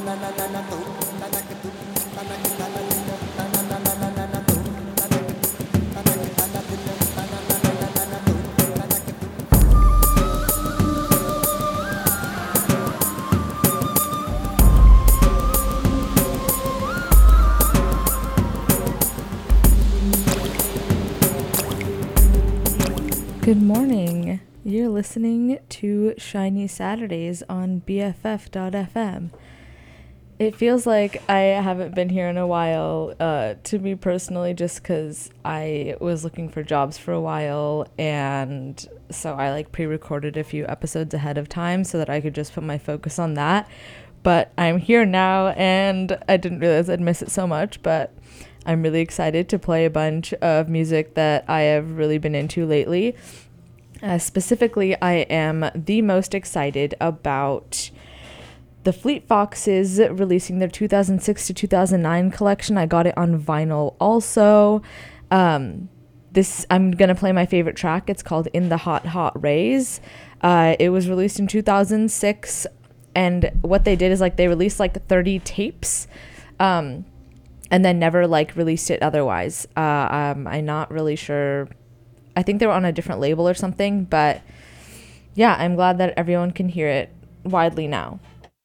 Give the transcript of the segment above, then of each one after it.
Good morning. You're listening to Shiny Saturdays on BFF.fm. It feels like I haven't been here in a while, to me personally, just because I was looking for jobs for a while, and so I pre-recorded a few episodes ahead of time so that I could just put my focus on that. But I'm here now, and I didn't realize I'd miss it so much, but I'm really excited to play a bunch of music that I have really been into lately. Specifically, I am the most excited about the Fleet Foxes releasing their 2006 to 2009 collection. I got it on vinyl also. I'm going to play my favorite track. It's called In the Hot, Hot Rays. It was released in 2006, and what they did is they released 30 tapes. And then never released it otherwise. I'm not really sure. I think they were on a different label or something, but yeah, I'm glad that everyone can hear it widely now.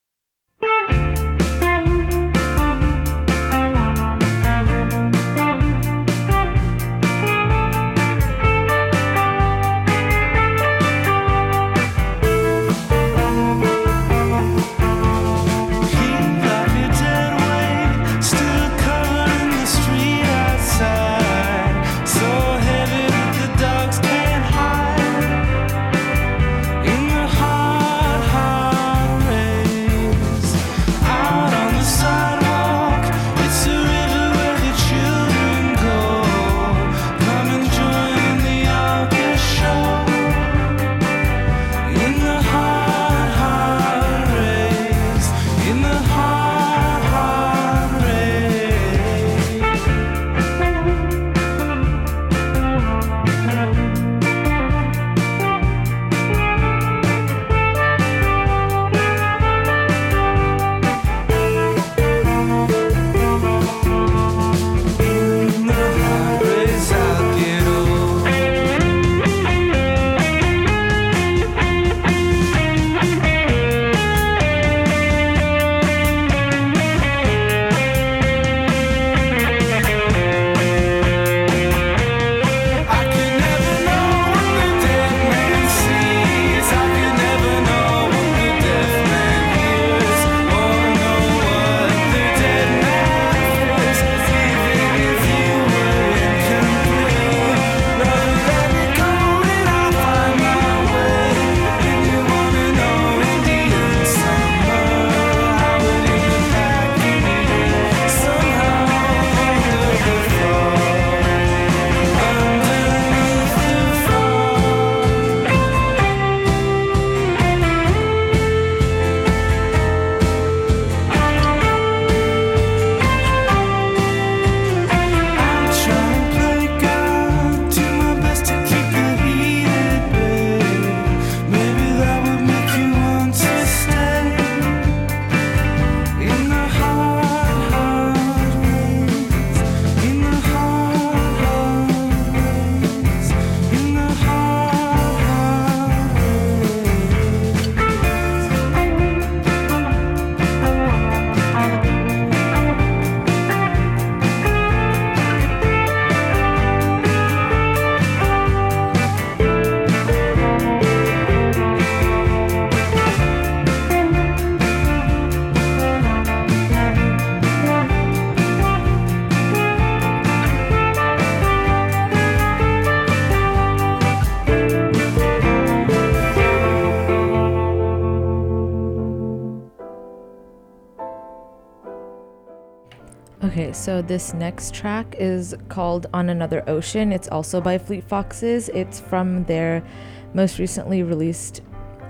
Okay, so this next track is called On Another Ocean. It's also by Fleet Foxes. It's from their most recently released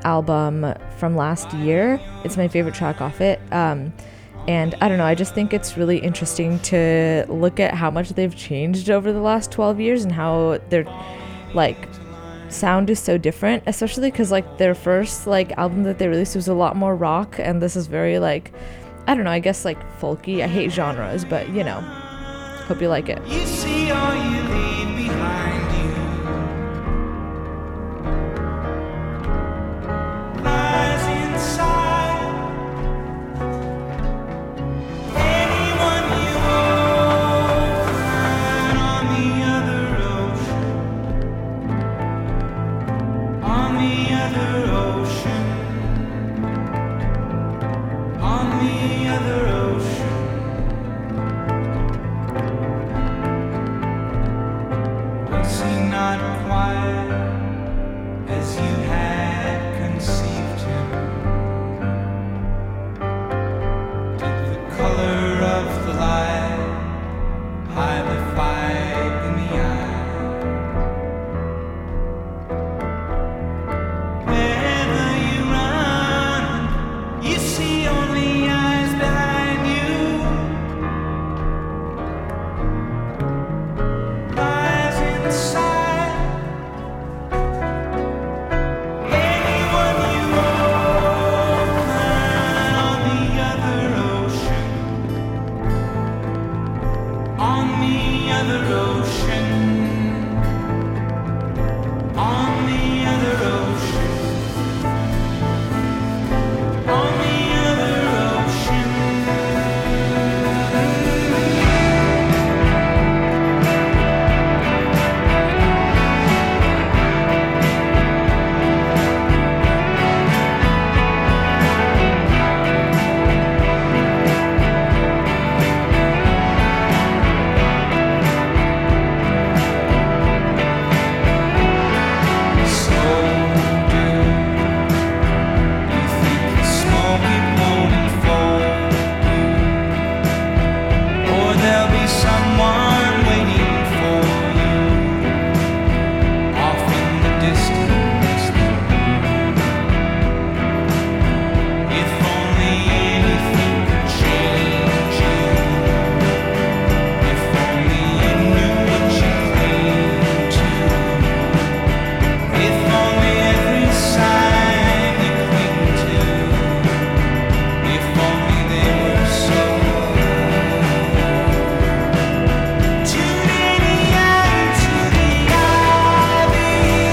album from last year. It's my favorite track off it. And I don't know, I just think it's really interesting to look at how much they've changed over the last 12 years and how their sound is so different, especially because their first album that they released was a lot more rock, and this is very I don't know, I guess like folky. I hate genres, but you know, hope you like it. You see all you leave behind you lies inside. Anyone you find on the other ocean, on the other ocean, on the other ocean. Was he not quite as you had conceived him? Did the color of the light hide the fight in the eye? Wherever you run, you see only eyes behind you. Lies inside. Anyone you find on the other ocean, on the other ocean, on the other ocean, on the other ocean. So do you think the smoke will blow and fold you? Or there'll be someone waiting for you off in the distance? If only anything could change you. If only you knew what you cling to. If only every sign you cling to. If only they were so. Tune in to the ivy,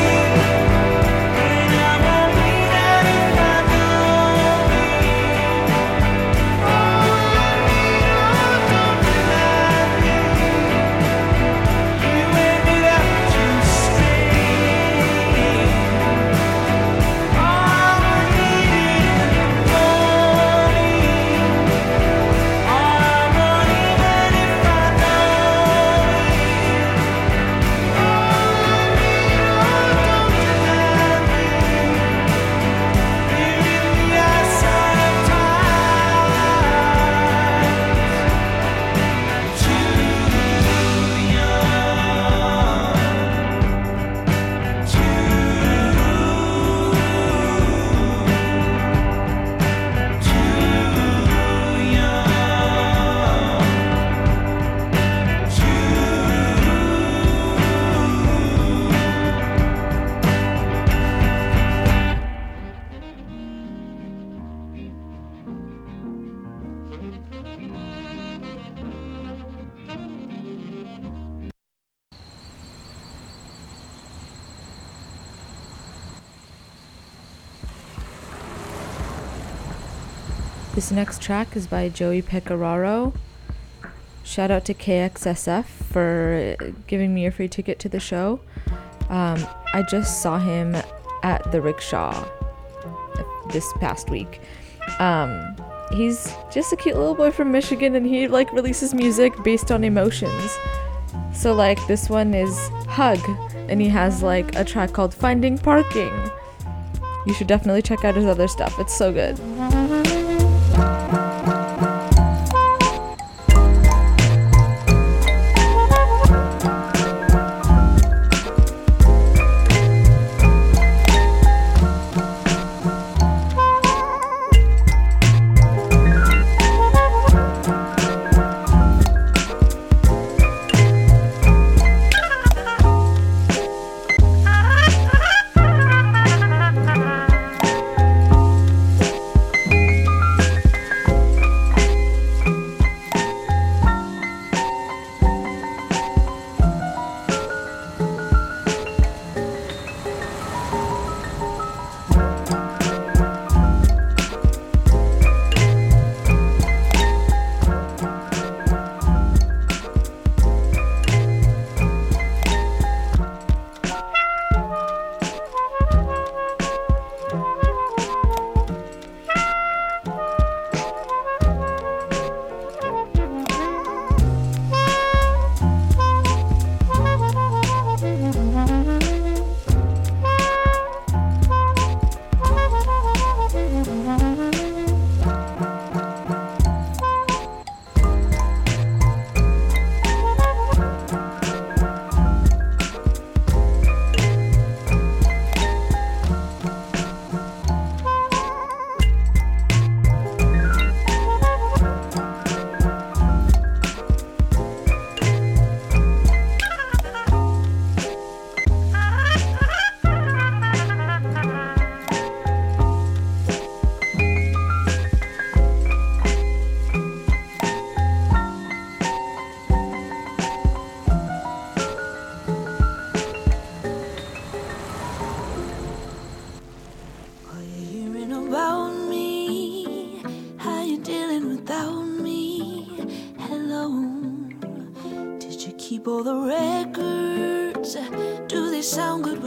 and I won't be there if I know me. Oh, don't deny me. You ended up too straight. All I needed morning. All I want even if I know me. Don't deny me. We're in the outside of time. Too This next track is by Joey Pecoraro. Shout out to KXSF for giving me a free ticket to the show. I just saw him at the Rickshaw this past week. He's just a cute little boy from Michigan, and he like releases music based on emotions. So like this one is Hug, and he has like a track called Finding Parking. You should definitely check out his other stuff. It's so good.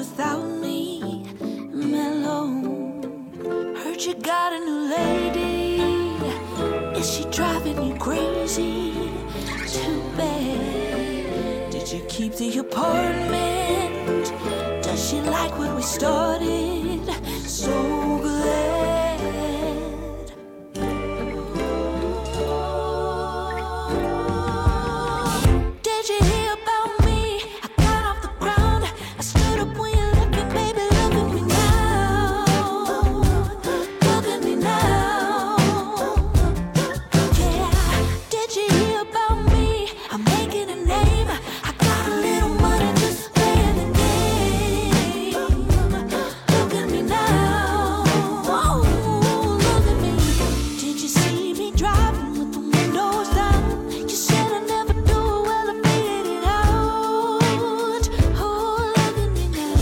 without me, mellow. Heard you got a new lady. Is she driving you crazy? Too bad. Did you keep the apartment? Does she like what we started? So glad. Did you hear about me? I got off the ground. I stood up when you left me, baby. Look at me now. Look at me now. Yeah. Did you hear about me? I'm making a name. I got a little money just playing the game. Look at me now. Oh, look at me. Did you see me driving with the windows down? You said I never do it, well I figured it out. Oh, look at me now.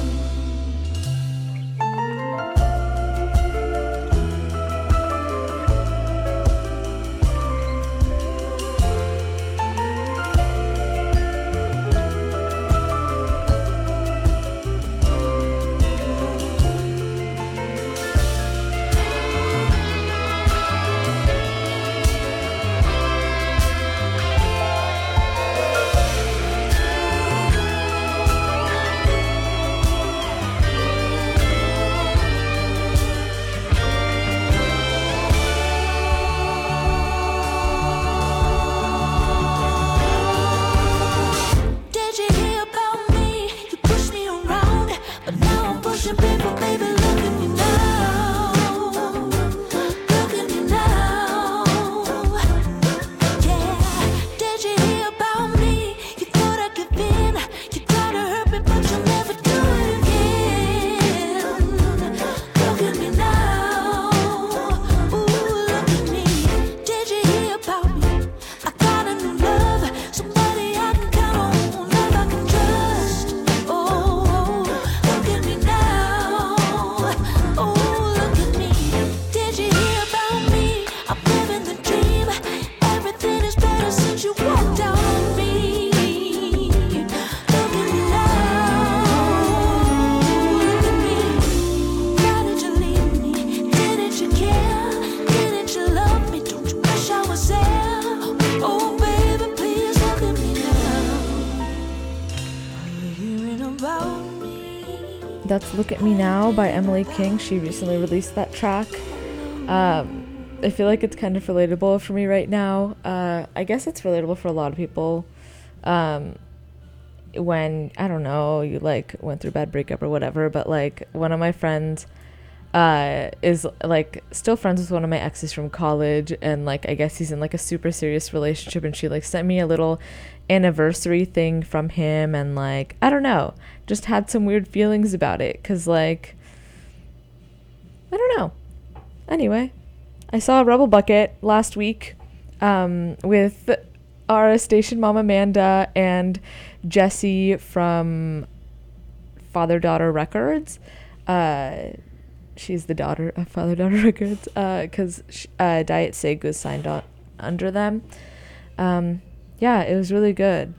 Did you hear about me? You pushed me around, but now I'm pushing people, baby. Look at me now. Look at me now. Yeah. Did you hear about me? You thought I'd give in. You tried to hurt me, but you'll never do it again. Look at me now. Ooh, look at me. Did you hear about me? I got a new love, somebody I can count on, love I can trust. Oh, look at me now. Oh, look at me. Did you hear about me? I'm living the dream. Everything is better since you walked out on me. Look at me now. Look at me. Why did you leave me? Didn't you care? Didn't you love me? Don't you wish I was there? Oh, baby, please look at me now. Are you hearing about me? That's Look at Me Now by Emily King. She recently released that track. I feel like it's kind of relatable for me right now. I guess it's relatable for a lot of people. When, I don't know, you like went through a bad breakup or whatever, but like one of my friends is like still friends with one of my exes from college, and like I guess he's in like a super serious relationship, and she like sent me a little anniversary thing from him, and like I don't know, just had some weird feelings about it, cause like I don't know. Anyway, I saw Rebel Bucket last week with our station mom Amanda and Jesse from Father Daughter Records. She's the daughter of Father Daughter Records, because Diet Sig was signed on under them. Yeah, it was really good.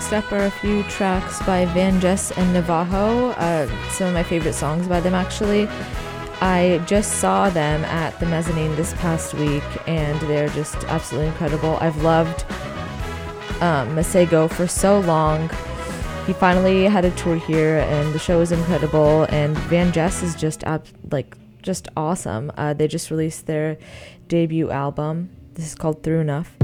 next up are a few tracks by Van Jess and Navajo, some of my favorite songs by them actually. I just saw them at the Mezzanine this past week, and they're just absolutely incredible. I've loved Masego for so long. He finally had a tour here, and the show is incredible, and Van Jess is just just awesome. They just released their debut album. This is called Through Enough.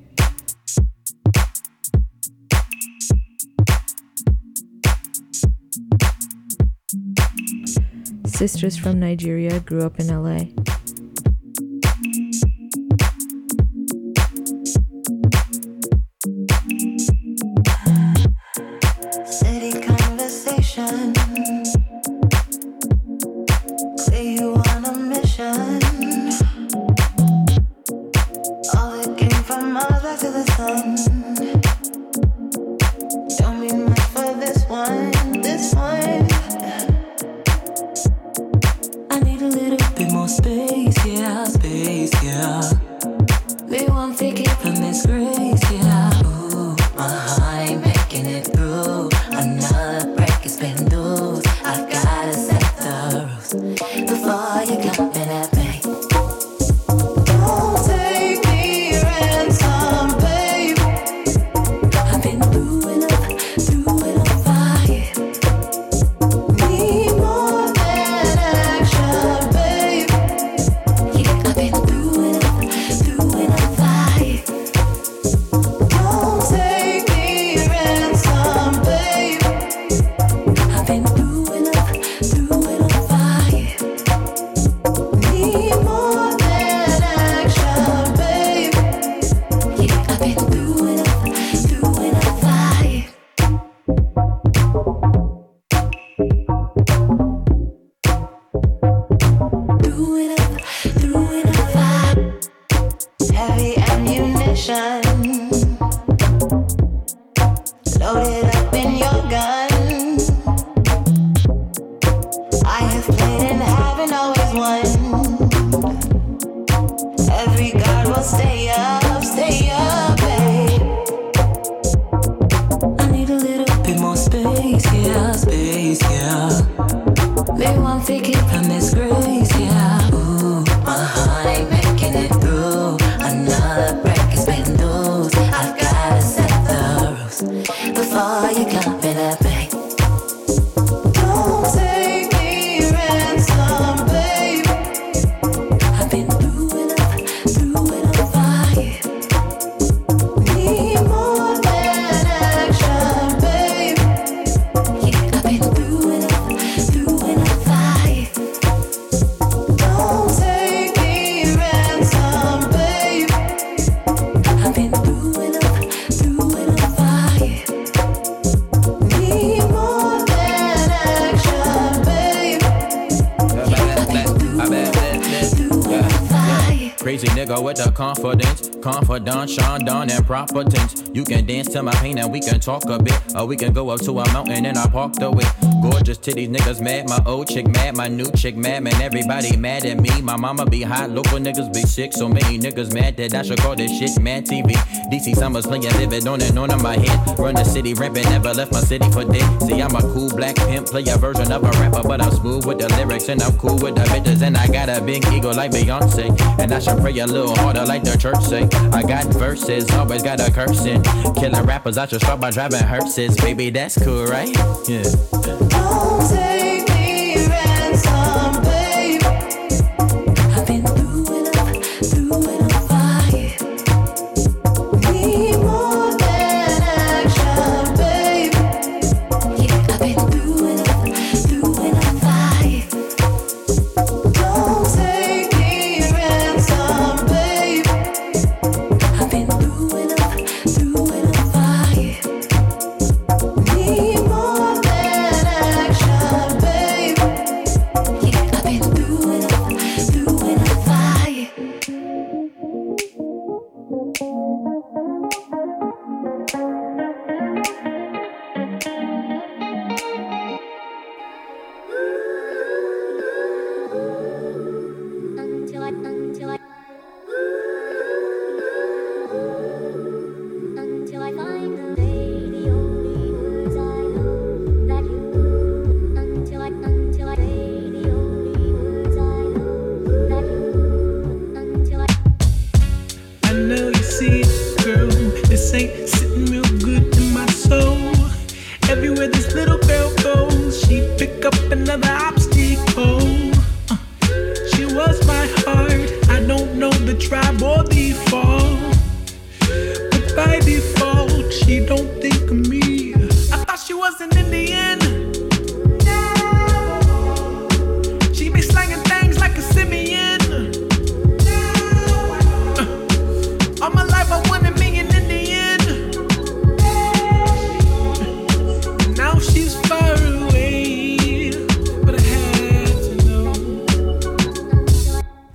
Sisters from Nigeria, grew up in LA. City conversation. Say you on a mission. All it came from Mars back to the sun. Don't mean much for this one. I need a little bit more space, yeah. Maybe one ticket from this grace, yeah. Ooh, my heart making it through. Another break has been loose. I gotta set the rules before you come in at me. Don't take me ransom, babe. I've been through enough fight. Need more than action, babe. Yeah, I've been through enough fight. Don't take me ransom, babe. I've been through enough fight. Need more than action, babe. Yeah, I've been through enough fight. Through enough fight. Heavy ammunition. Loaded up in your gun. I have played and haven't always won. Every guard will stay up, babe. I need a little bit more space, yeah. Maybe one ticket from this grace, yeah. Ooh, my heart ain't making it through. Another break has been loose. I've gotta set the rules before you come in at me. Don't take me ransom, babe. I've been through enough fight. Need more than action, babe. Yeah, I've been through enough fight. Don't take me ransom, babe. I've been through enough fight. Need more than action, babe. Yeah, I've been through enough fight. Crazy nigga with the confidence, Sean Don and proper tense. You can dance to my pain and we can talk a bit, or we can go up to a mountain and I park the whip. Gorgeous titties, niggas mad, my old chick mad, my new chick mad, man, everybody mad at me. My mama be hot, local niggas be sick, so many niggas mad that I should call this shit Mad TV. DC Summers playing vivid on and on in my head. Run the city rampant, never left my city for dead. See, I'm a cool black pimp, play a version of a rapper, but I'm smooth with the lyrics and I'm cool with the bitches. And I got a big ego like Beyonce, and I should pray a little harder like the church say. I got verses, always got a cursing. Killing rappers, I should start by driving hearses. Baby, that's cool, right? Yeah. Don't take me ransom, babe. I've been through enough fight. Need more than action, babe. Yeah, I've been through enough fight. Don't take me ransom, babe. I've been through enough fight. Need more than action,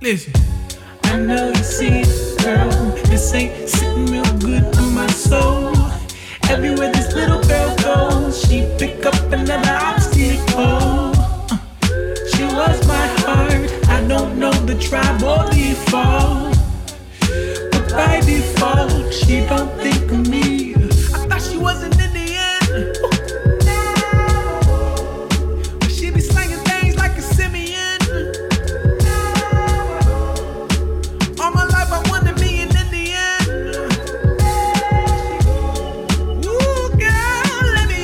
Listen. I know you see it, girl. This ain't sitting real good on my soul. Everywhere this little girl goes, she pick up another obstacle. She was my heart. I don't know the tribe or default, but by default, she don't think of me. I thought she wasn't in the end. But she be slanging things like a simian. All my life I wanted me in the end. Ooh, girl, let me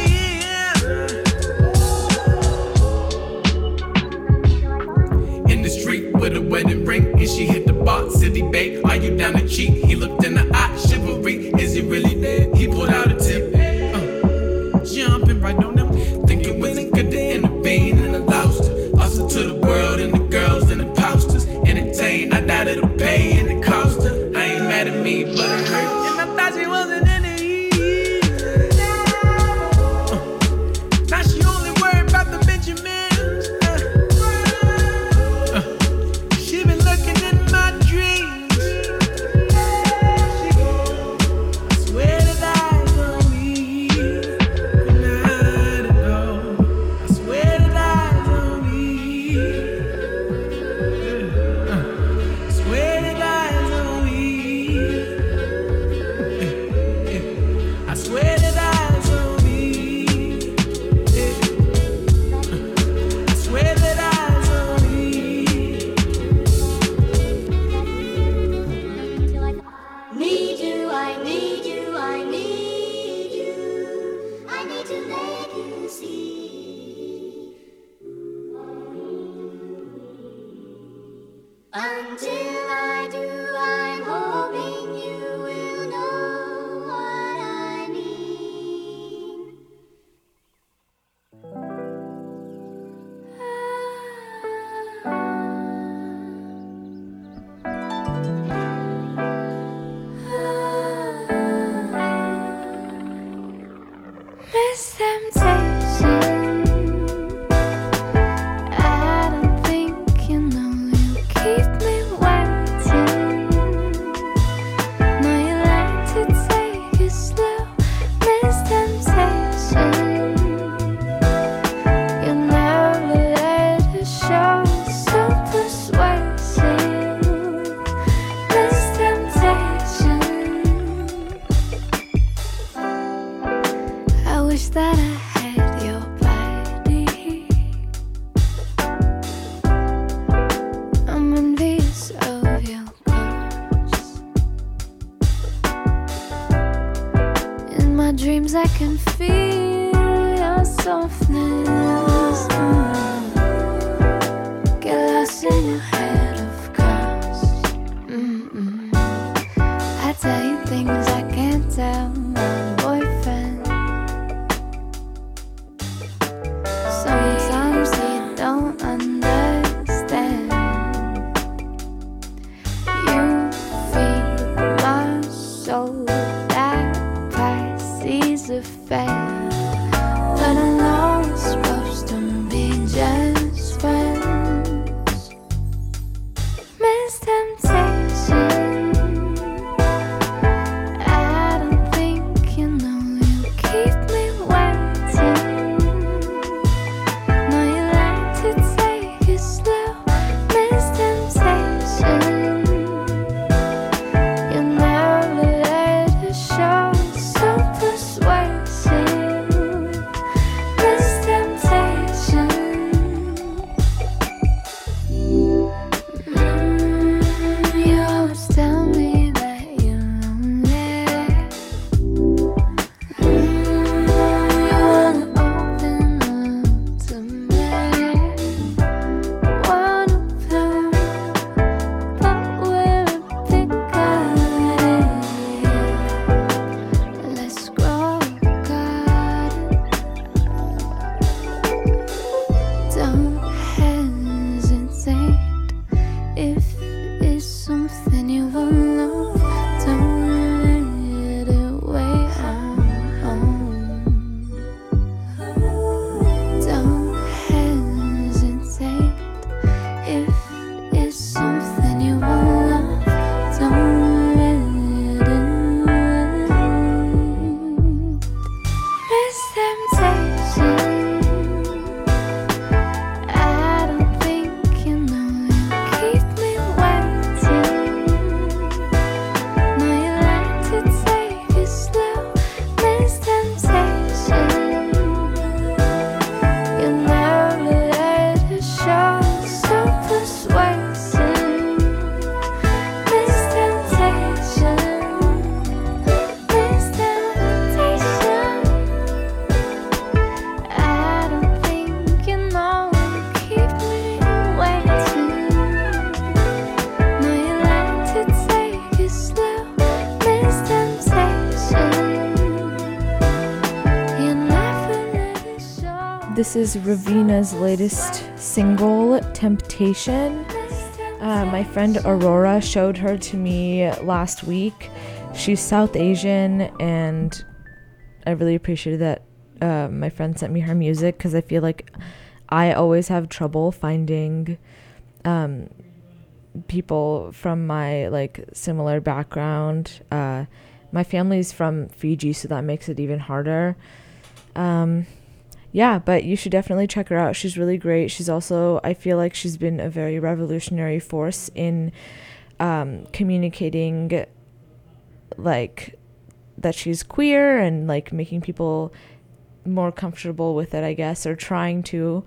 in. In the street with a wedding ring, and she hit the bar, city babe, are you down to cheat? He looked in the eye, chivalry, is he really dead? He pulled out a tip, jumping right on them, thinking was it good to intervene, and I lost her. Lost her to the world and the girls and the posters. Entertain, I doubt it'll pay and it cost her. I ain't mad at me, but it hurts. And I thought she wasn't in the east. Now she only worried about the Benjamins. She been lurking in my dreams. I swear that eyes on me. Good night ago. I swear that eyes on me. I swear that eyes on me. I swear that eyes on me. I swear that eyes on me. Need you, I need you, I need you. I need to let you see. Until I do, I'm hoping you will know what I mean. Miss Temptation, I don't think you know you keep me waiting. Now you like to take it slow, Miss Temptation. You never let it show, so persuasive, Miss Temptation. I wish that I had your body. I'm envious of your curves. In my dreams I can feel your softness. Get lost in your head of course. I tell you things I can't tell my boyfriend. Sometimes you don't understand. You feed my soul that Pisces affair. But along This is Ravina's latest single, Temptation. My friend Aurora showed her to me last week. She's South Asian, and I really appreciated that my friend sent me her music, because I feel like I always have trouble finding people from my like similar background. My family's from Fiji, so that makes it even harder. Yeah, but you should definitely check her out. She's really great. She's also, I feel like she's been a very revolutionary force in communicating like that she's queer, and like making people more comfortable with it, I guess, or trying to.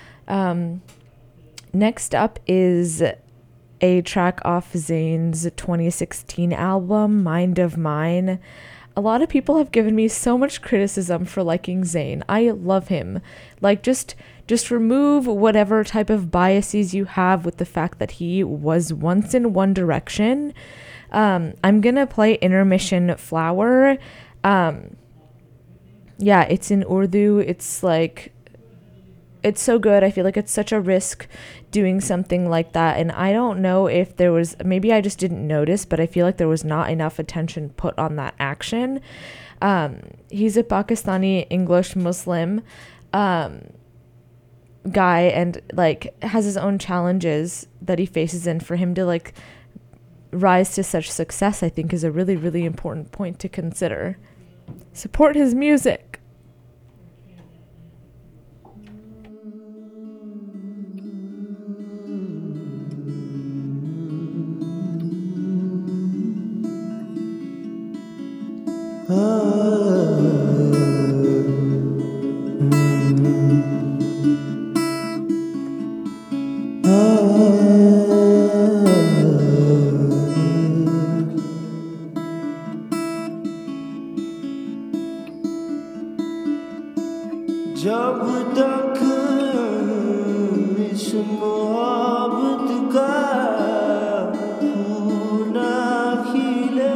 Next up is a track off Zayn's 2016 album, Mind of Mine. A lot of people have given me so much criticism for liking Zayn. I love him. Like, just remove whatever type of biases you have with the fact that he was once in One Direction. I'm gonna play Intermission Flower. Yeah, it's in Urdu. It's like, it's so good. I feel like it's such a risk doing something like that. And I don't know if there was, maybe I just didn't notice, but I feel like there was not enough attention put on that action. He's a Pakistani English Muslim guy, and like has his own challenges that he faces. And for him to like rise to such success, I think is a really, really important point to consider. Support his music. जब तक इस मोहब्बत का फूल ना खिले,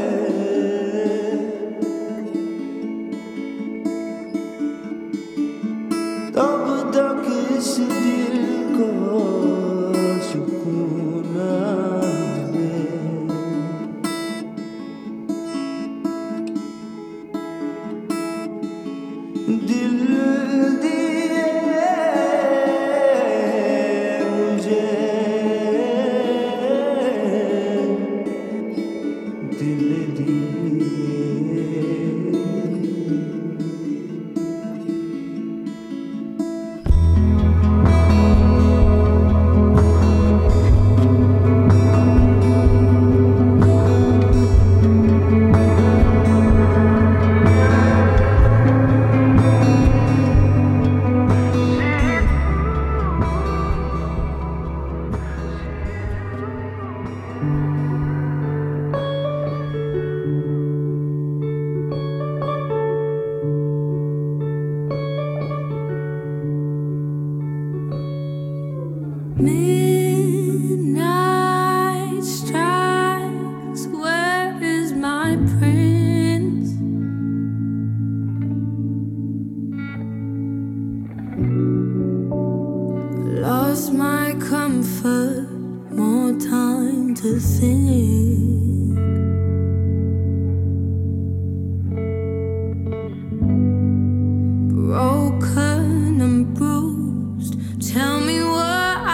तब तक इस दिल को सुकून ना मिले। दिल Midnight strikes, where is my prince? Lost my comfort, more time to think. Broken and bruised, tell me what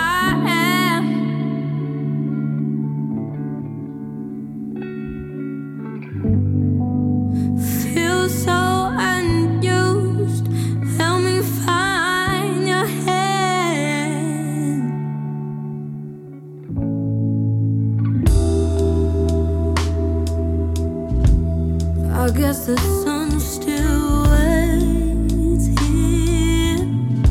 I guess the sun still waits here.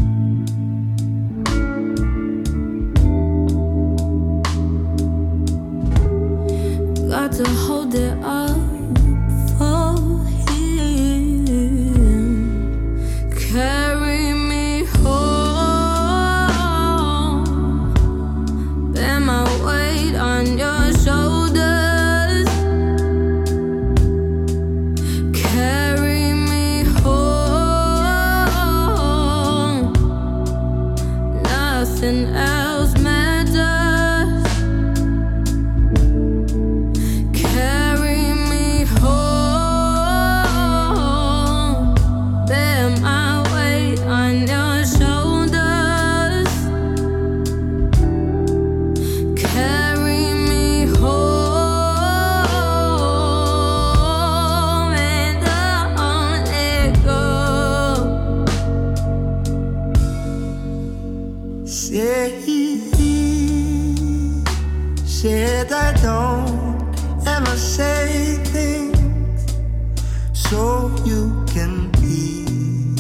Got to hold it up for him. Carry me home. Bear my weight on your shoulders. Carry me home. said I don't ever say things so you can hear.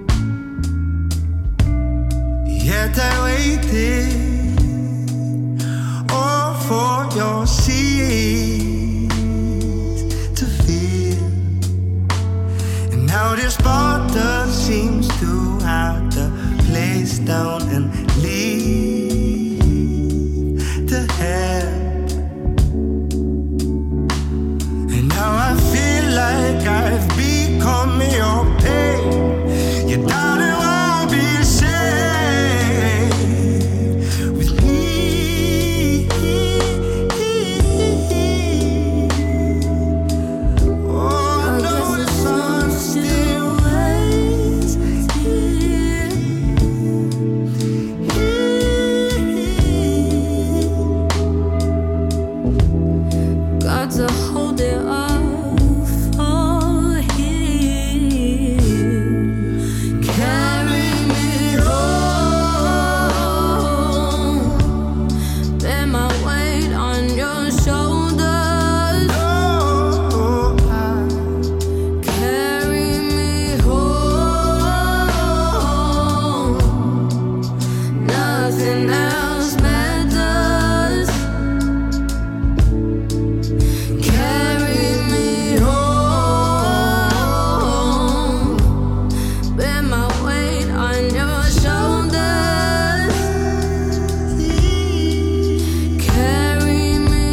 Yet I waited all for your seas to fill. And now this bottle seems to have the place down and leave to help. And now I feel like I've become your pain. Your darling won't be safe with me. Oh, I know the sun still waits here. Got to hold it up for him. Carry me home. Bear my weight on your shoulders. Carry me home. Nothing else matters. Carry me home. Bear my weight on your shoulders. Carry me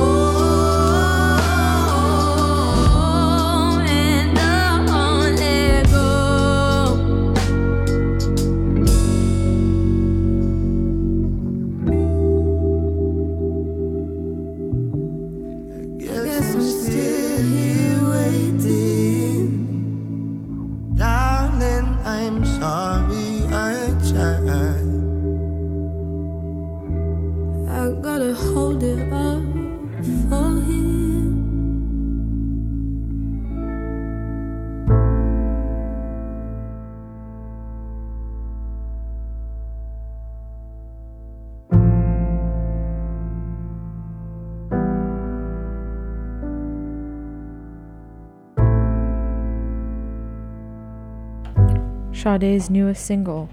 home, and don't let go. Guess I'm still here waiting. Darling, I'm sorry I tried. I gotta hold it up for him. Sade's newest single.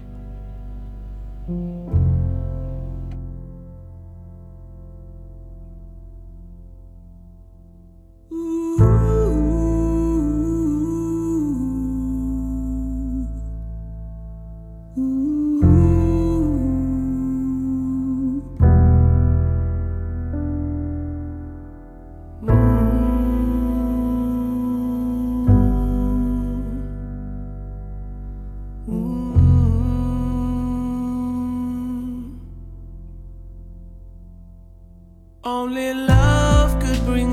Only love could bring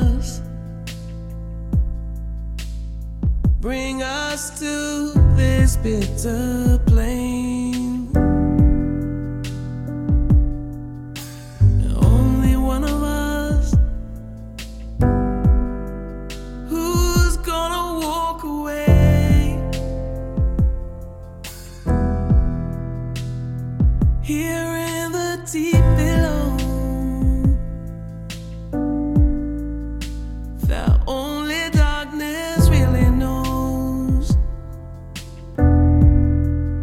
us to this bitter plain. Only one of us who's gonna walk away. Here in the deep below, that only darkness really knows.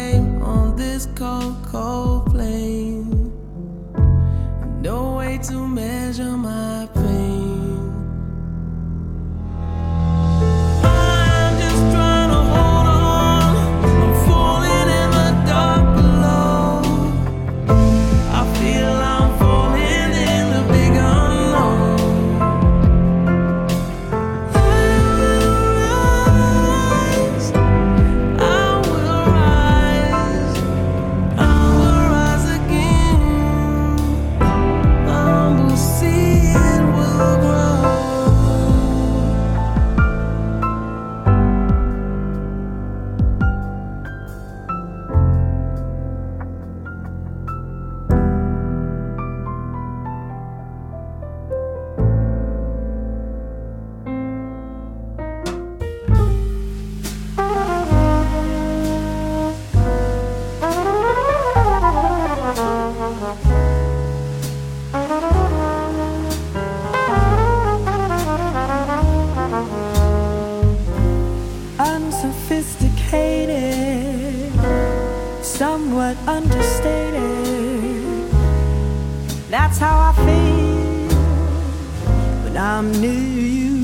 name on this cold, cold plane. No way to measure my pain. I'm just trying to hold on. I'm falling in the dark below. I feel I'm falling in the big unknown. Unsophisticated, somewhat understated. That's how I feel when I'm near you.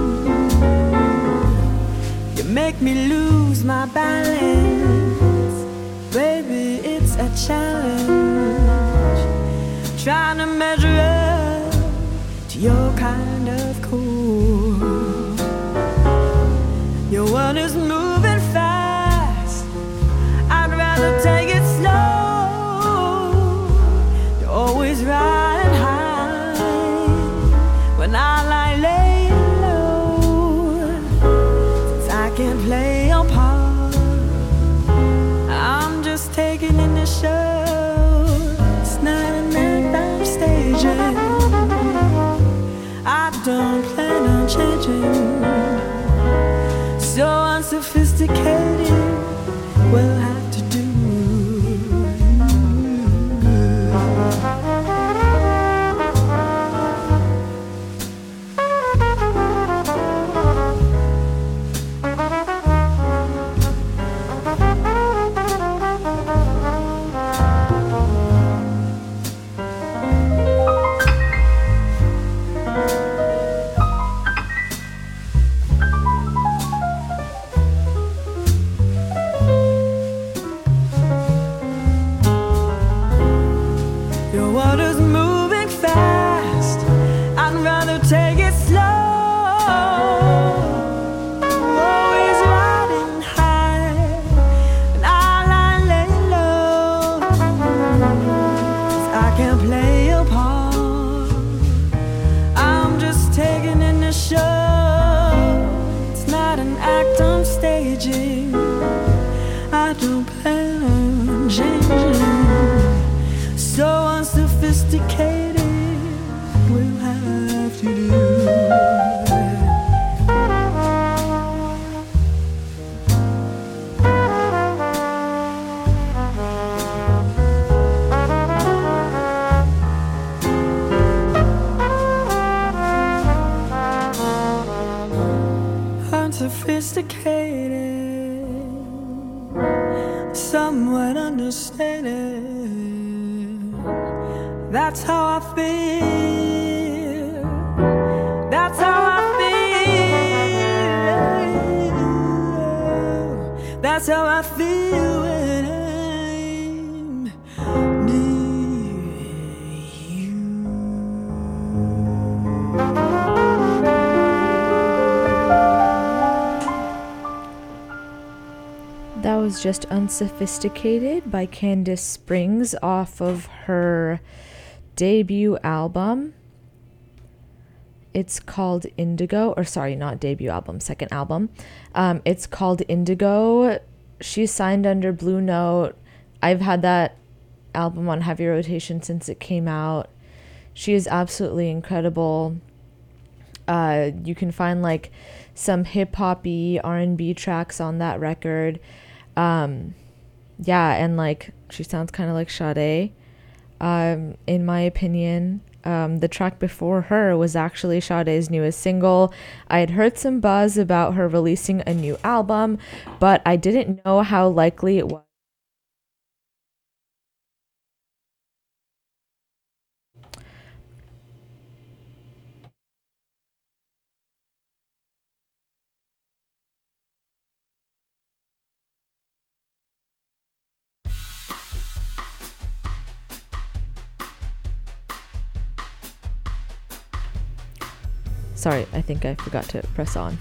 You make me lose my balance, baby, it's a challenge. Trying to measure up to your kind of cool. Your world is moving fast, I'd rather take it slow. You're always riding high when I lie laying low. Since I can't play your part, I'm just taking in the show. It's not an act I'm staging. I don't plan on changing. So unsophisticated, we'll have to do. Your water's moving fast, I'd rather take it slow. Always riding high, and I lay low. 'Cause I can't play your part, I'm just taking in the show. It's not an act I'm staging. I don't plan on changing. So unsophisticated, we'll have to do. Unsophisticated, somewhat understated. That's how I feel. That's how I feel. That's how I feel when I'm near you. That was just Unsophisticated by Candace Springs off of her debut album. It's called Indigo, or sorry, not debut album, second album. It's called Indigo. She's signed under Blue Note. I've had that album on heavy rotation since it came out. She is absolutely incredible. You can find like some hip-hoppy R&B tracks on that record. Yeah, and like she sounds kind of like Sade, in my opinion. The track before her was actually Sade's newest single. I had heard some buzz about her releasing a new album, but I didn't know how likely it was sorry, I think I forgot to press on.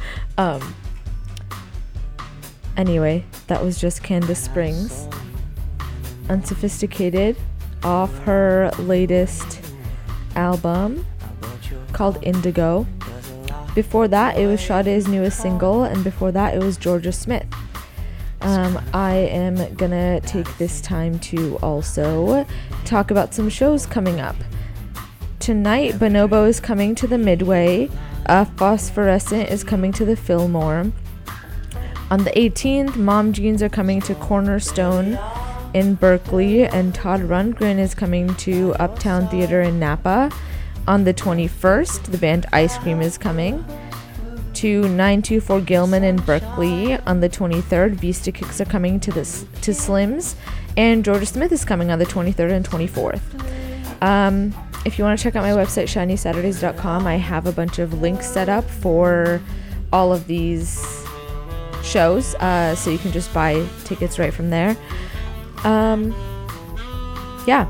Anyway, that was just Candace Springs, Unsophisticated, off her latest album called Indigo. Before that, it was Sade's newest single, and before that, it was Georgia Smith. I am gonna take this time to also talk about some shows coming up. Tonight, Bonobo is coming to the Midway. Phosphorescent is coming to the Fillmore. On the 18th, Mom Jeans are coming to Cornerstone in Berkeley, and Todd Rundgren is coming to Uptown Theater in Napa. On the 21st, the band Ice Cream is coming to 924 Gilman in Berkeley. On the 23rd, Vista Kicks are coming to Slim's, and Georgia Smith is coming on the 23rd and 24th. If you want to check out my website, shinysaturdays.com, I have a bunch of links set up for all of these shows, so you can just buy tickets right from there. Yeah.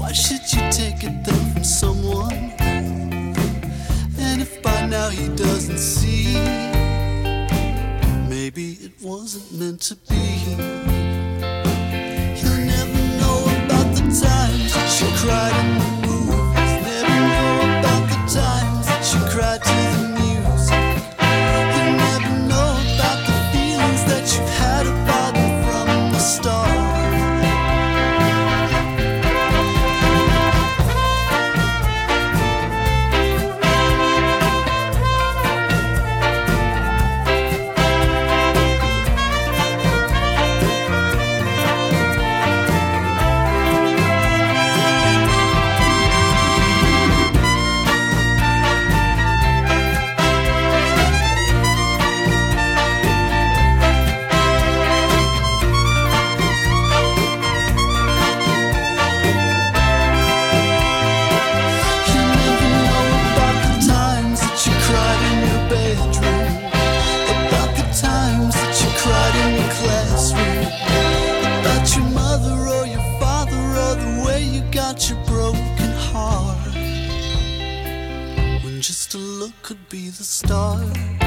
Why should you take it then from someone? And if by now he doesn't see, maybe it wasn't meant to be. He'll never know about the times that you cried in the movies. Never know about the times that you cried to the music. He'll never know about the feelings that you've had about him from the start. Your broken heart, when just a look could be the start.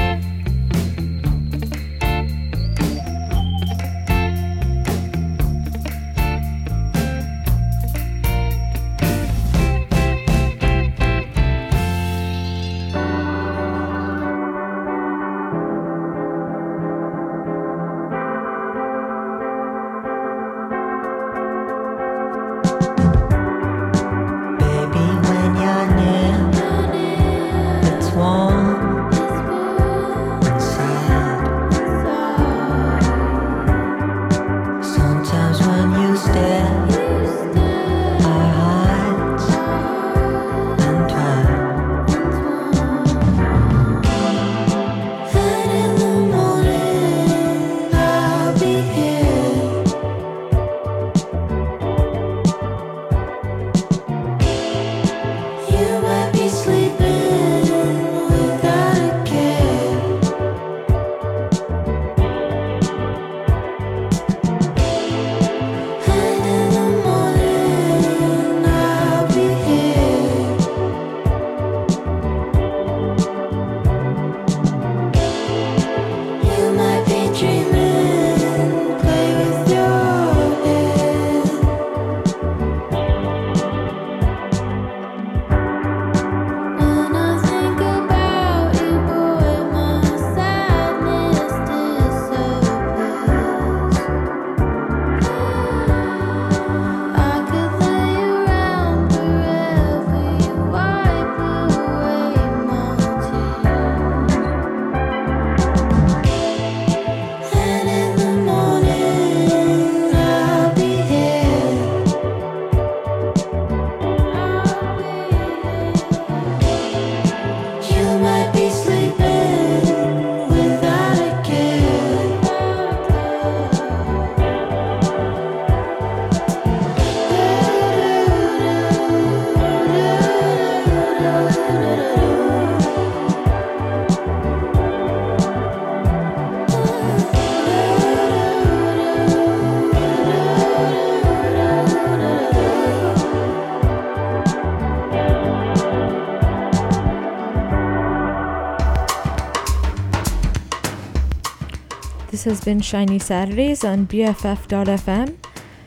This has been Shiny Saturdays on BFF.fm.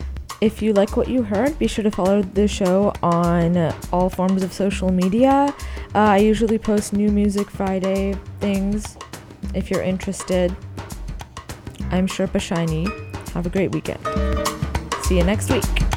If you like what you heard, be sure to follow the show on all forms of social media. I usually post new Music Friday things if you're interested. I'm Sherpa Shiny. Have a great weekend. See you next week.